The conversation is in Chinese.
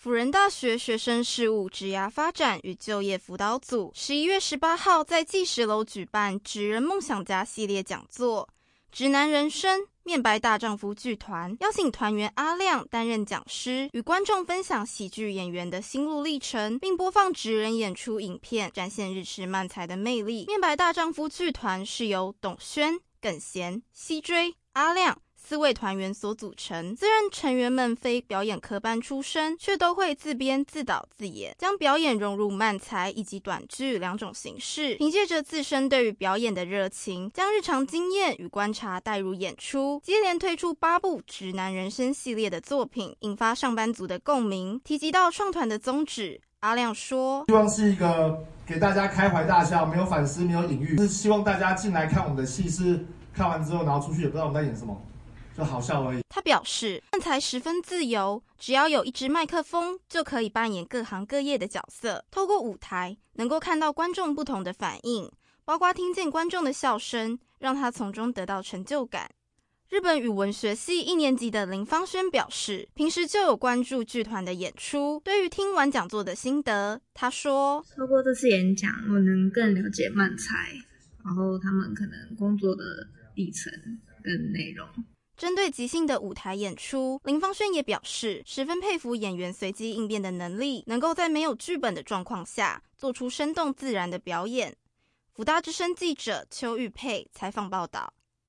辅仁大学学生事务职涯发展与就业辅导组11月18号在纪实楼举办职人梦想家系列讲座，直男人生面白大丈夫剧团邀请团员阿亮担任讲师，与观众分享喜剧演员的心路历程，并播放职人演出影片，展现日式漫才的魅力。面白大丈夫剧团是由董轩、耿贤、西追、阿亮4位团员所组成，自认成员们非表演科班出身，却都会自编自导自演，将表演融入漫才以及短剧2种形式，凭借着自身对于表演的热情，将日常经验与观察带入演出，接连推出8部直男人生系列的作品，引发上班族的共鸣。提及到创团的宗旨，阿亮说： 希望是一个给大家开怀大笑，没有反思，没有隐喻，是希望大家进来看我们的戏，是看完之后然后出去也不知道我们在演什么，就好笑而已。 他表示，漫才十分自由，只要有一支麦克风，就可以扮演各行各业的角色。透过舞台，能够看到观众不同的反应，包括听见观众的笑声，让他从中得到成就感。日本语文学系1年级的林芳轩表示，平时就有关注剧团的演出，对于听完讲座的心得，他说： 透过这次演讲，我能更了解漫才，然后他们可能工作的历程跟内容。 针对即兴的舞台演出，林芳轩也表示十分佩服演员随机应变的能力，能够在没有剧本的状况下做出生动自然的表演。辅大之声记者邱玉佩采访报道。